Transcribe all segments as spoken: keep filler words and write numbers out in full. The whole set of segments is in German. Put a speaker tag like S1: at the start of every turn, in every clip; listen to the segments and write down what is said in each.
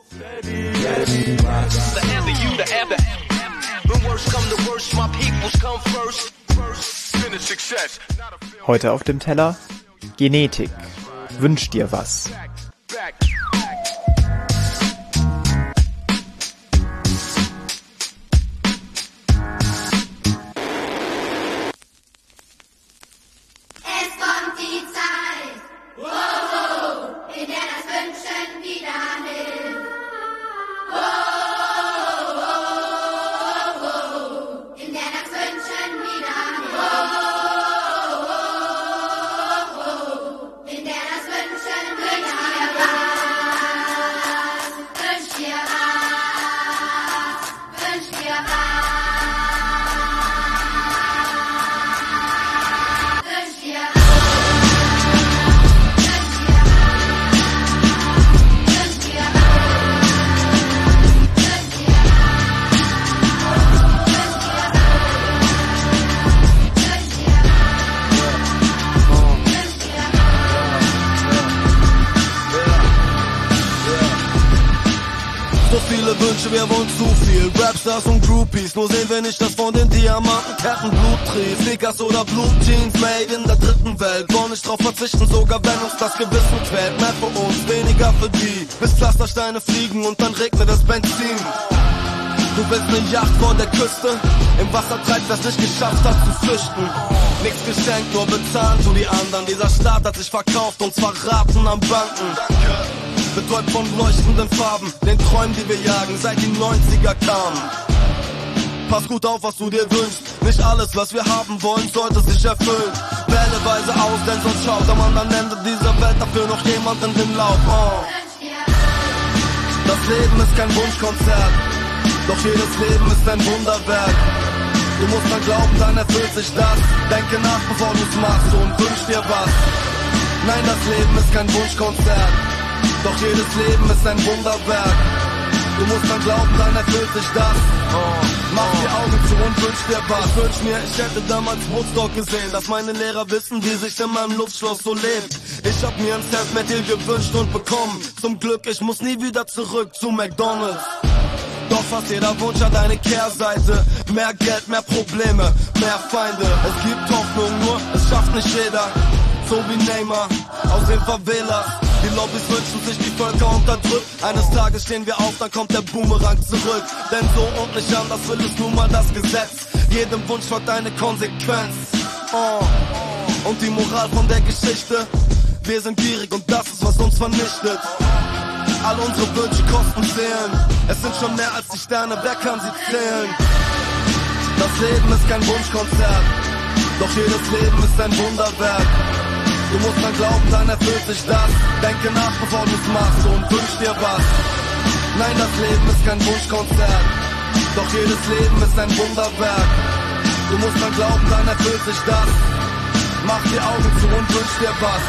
S1: Heute auf dem Teller Genetik. Wünsch dir was.
S2: Wünsche, wir wollen zu viel. Rapstars und Groupies, nur sehen wir nicht das von den Diamantenketten. Bluttrieb, Sneakers oder Blue Jeans, made in der dritten Welt. Wollen nicht drauf verzichten, sogar wenn uns das Gewissen quält. Mehr für uns, weniger für die. Bis Pflastersteine fliegen und dann regnet das Benzin. Du willst ne Yacht vor der Küste, im Wasser treibt, wer's nicht geschafft hat zu flüchten. Nichts geschenkt, nur bezahlen tu die anderen. Dieser Staat hat sich verkauft und zwar Raten an Banken. Betäubt von leuchtenden Farben, den Träumen, die wir jagen, seit die neunziger kamen. Pass gut auf, was du dir wünschst. Nicht alles, was wir haben wollen, sollte sich erfüllen. Wähle weise aus, denn sonst schaut am anderen Ende dieser Welt dafür noch jemand in den Lauf. Oh. Das Leben ist kein Wunschkonzert, doch jedes Leben ist ein Wunderwerk. Du musst dran glauben, dann erfüllt sich das. Denke nach, bevor du's machst und wünsch dir was. Nein, das Leben ist kein Wunschkonzert, doch jedes Leben ist ein Wunderwerk. Du musst dran glauben, dann erfüllt sich das. Oh, mach die Augen zu und wünsch dir was. Ich wünsch mir, ich hätte damals Woodstock gesehen, dass meine Lehrer wissen, wie sich in meinem Luftschloss so lebt. Ich hab mir ein Selfmade gewünscht und bekommen. Zum Glück, ich muss nie wieder zurück zu McDonald's. Doch fast jeder Wunsch hat eine Kehrseite. Mehr Geld, mehr Probleme, mehr Feinde. Es gibt Hoffnung, nur es schafft nicht jeder. So wie Neymar aus den Favelas. Die Lobbys wünschen sich die Völker unterdrückt. Eines Tages stehen wir auf, dann kommt der Boomerang zurück. Denn so und nicht anders will es nun mal das Gesetz. Jedem Wunsch folgt eine Konsequenz. Oh. Und die Moral von der Geschichte: wir sind gierig und das ist, was uns vernichtet. All unsere Wünsche kosten zählen. Es sind schon mehr als die Sterne, wer kann sie zählen? Das Leben ist kein Wunschkonzert, doch jedes Leben ist ein Wunderwerk. Du musst dran glauben, dann erfüllt sich das. Denke nach, bevor du's machst und wünsch dir was. Nein, das Leben ist kein Wunschkonzert, doch jedes Leben ist ein Wunderwerk. Du musst dran glauben, dann erfüllt sich das. Mach die Augen zu und wünsch dir was.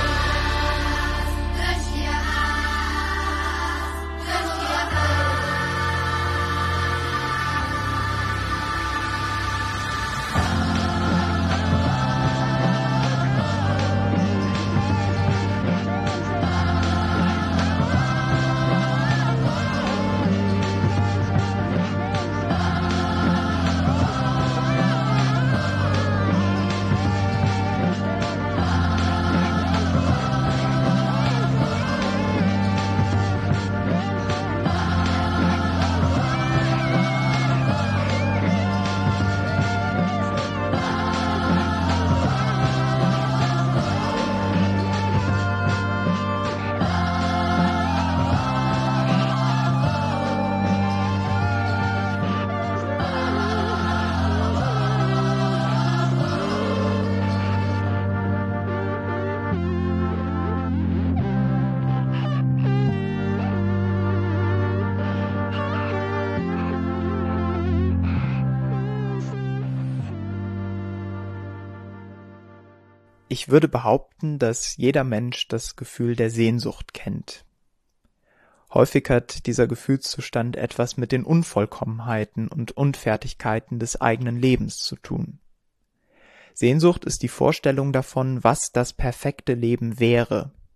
S1: Ich würde behaupten, dass jeder Mensch das Gefühl der Sehnsucht kennt. Häufig hat dieser Gefühlszustand etwas mit den Unvollkommenheiten und Unfertigkeiten des eigenen Lebens zu tun. Sehnsucht ist die Vorstellung davon, was das perfekte Leben wäre,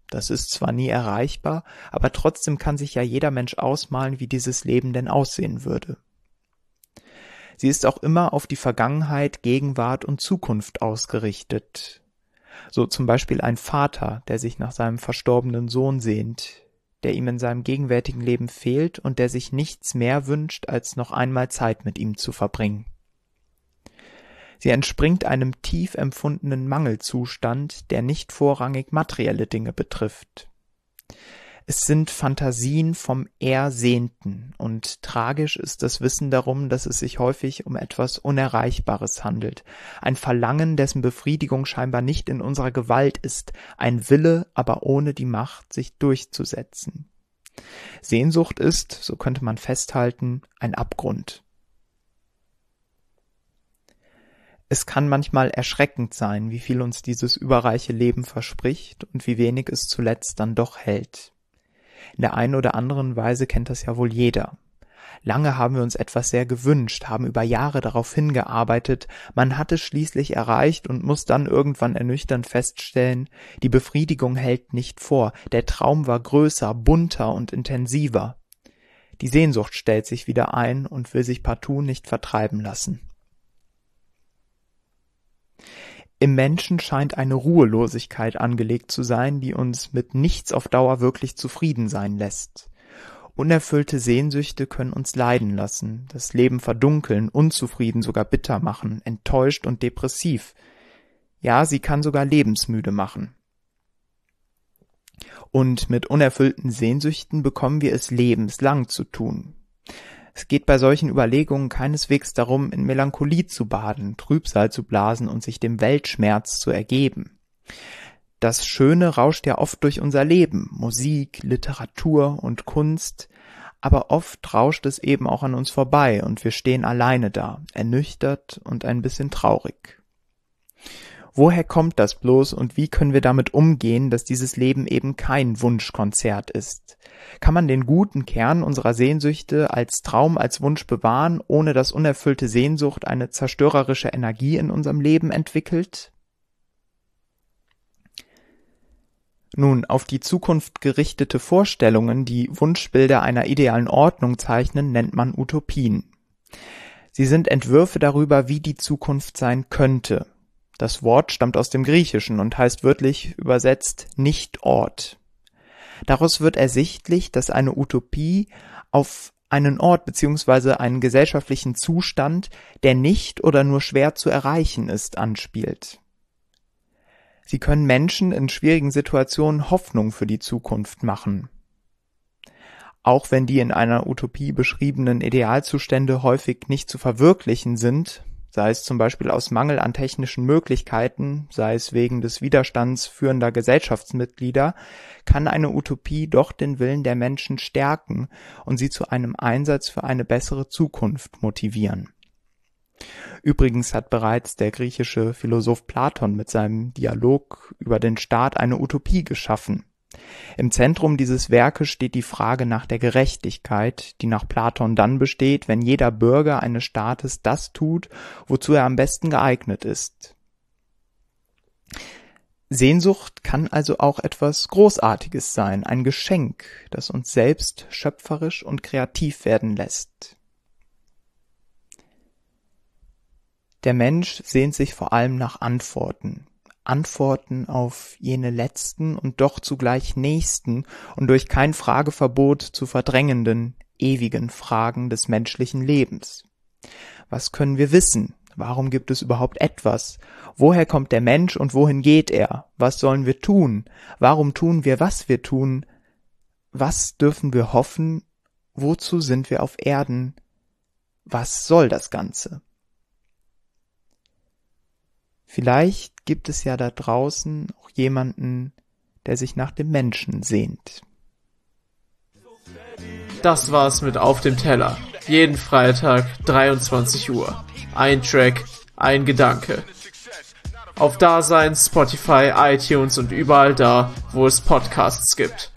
S1: Das ist zwar nie erreichbar, aber trotzdem kann sich ja jeder Mensch ausmalen, wie dieses Leben denn aussehen würde. Sie ist auch immer auf die Vergangenheit, Gegenwart und Zukunft ausgerichtet. So zum Beispiel ein Vater, der sich nach seinem verstorbenen Sohn sehnt, der ihm in seinem gegenwärtigen Leben fehlt und der sich nichts mehr wünscht, als noch einmal Zeit mit ihm zu verbringen. Sie entspringt einem tief empfundenen Mangelzustand, der nicht vorrangig materielle Dinge betrifft. Es sind Fantasien vom Ersehnten, und tragisch ist das Wissen darum, dass es sich häufig um etwas Unerreichbares handelt, ein Verlangen, dessen Befriedigung scheinbar nicht in unserer Gewalt ist, ein Wille, aber ohne die Macht, sich durchzusetzen. Sehnsucht ist, so könnte man festhalten, ein Abgrund. Es kann manchmal erschreckend sein, wie viel uns dieses überreiche Leben verspricht und wie wenig es zuletzt dann doch hält. In der einen oder anderen Weise kennt das ja wohl jeder. Lange haben wir uns etwas sehr gewünscht, haben über Jahre darauf hingearbeitet, man hat es schließlich erreicht und muss dann irgendwann ernüchternd feststellen, die Befriedigung hält nicht vor, der Traum war größer, bunter und intensiver. Die Sehnsucht stellt sich wieder ein und will sich partout nicht vertreiben lassen. Im Menschen scheint eine Ruhelosigkeit angelegt zu sein, die uns mit nichts auf Dauer wirklich zufrieden sein lässt. Unerfüllte Sehnsüchte können uns leiden lassen, das Leben verdunkeln, unzufrieden, sogar bitter machen, enttäuscht und depressiv. Ja, sie kann sogar lebensmüde machen. Und mit unerfüllten Sehnsüchten bekommen wir es lebenslang zu tun. Es geht bei solchen Überlegungen keineswegs darum, in Melancholie zu baden, Trübsal zu blasen und sich dem Weltschmerz zu ergeben. Das Schöne rauscht ja oft durch unser Leben, Musik, Literatur und Kunst, aber oft rauscht es eben auch an uns vorbei und wir stehen alleine da, ernüchtert und ein bisschen traurig. Woher kommt das bloß und wie können wir damit umgehen, dass dieses Leben eben kein Wunschkonzert ist? Kann man den guten Kern unserer Sehnsüchte als Traum, als Wunsch bewahren, ohne dass unerfüllte Sehnsucht eine zerstörerische Energie in unserem Leben entwickelt? Nun, auf die Zukunft gerichtete Vorstellungen, die Wunschbilder einer idealen Ordnung zeichnen, nennt man Utopien. Sie sind Entwürfe darüber, wie die Zukunft sein könnte. Das Wort stammt aus dem Griechischen und heißt wörtlich übersetzt Nicht-Ort. Daraus wird ersichtlich, dass eine Utopie auf einen Ort bzw. einen gesellschaftlichen Zustand, der nicht oder nur schwer zu erreichen ist, anspielt. Sie können Menschen in schwierigen Situationen Hoffnung für die Zukunft machen. Auch wenn die in einer Utopie beschriebenen Idealzustände häufig nicht zu verwirklichen sind, sei es zum Beispiel aus Mangel an technischen Möglichkeiten, sei es wegen des Widerstands führender Gesellschaftsmitglieder, kann eine Utopie doch den Willen der Menschen stärken und sie zu einem Einsatz für eine bessere Zukunft motivieren. Übrigens hat bereits der griechische Philosoph Platon mit seinem Dialog über den Staat eine Utopie geschaffen. Im Zentrum dieses Werkes steht die Frage nach der Gerechtigkeit, die nach Platon dann besteht, wenn jeder Bürger eines Staates das tut, wozu er am besten geeignet ist. Sehnsucht kann also auch etwas Großartiges sein, ein Geschenk, das uns selbst schöpferisch und kreativ werden lässt. Der Mensch sehnt sich vor allem nach Antworten. Antworten auf jene letzten und doch zugleich nächsten und durch kein Frageverbot zu verdrängenden, ewigen Fragen des menschlichen Lebens. Was können wir wissen? Warum gibt es überhaupt etwas? Woher kommt der Mensch und wohin geht er? Was sollen wir tun? Warum tun wir, was wir tun? Was dürfen wir hoffen? Wozu sind wir auf Erden? Was soll das Ganze? Vielleicht gibt es ja da draußen auch jemanden, der sich nach dem Menschen sehnt.
S3: Das war's mit Auf dem Teller. Jeden Freitag, dreiundzwanzig Uhr. Ein Track, ein Gedanke. Auf Dasein, Spotify, iTunes und überall da, wo es Podcasts gibt.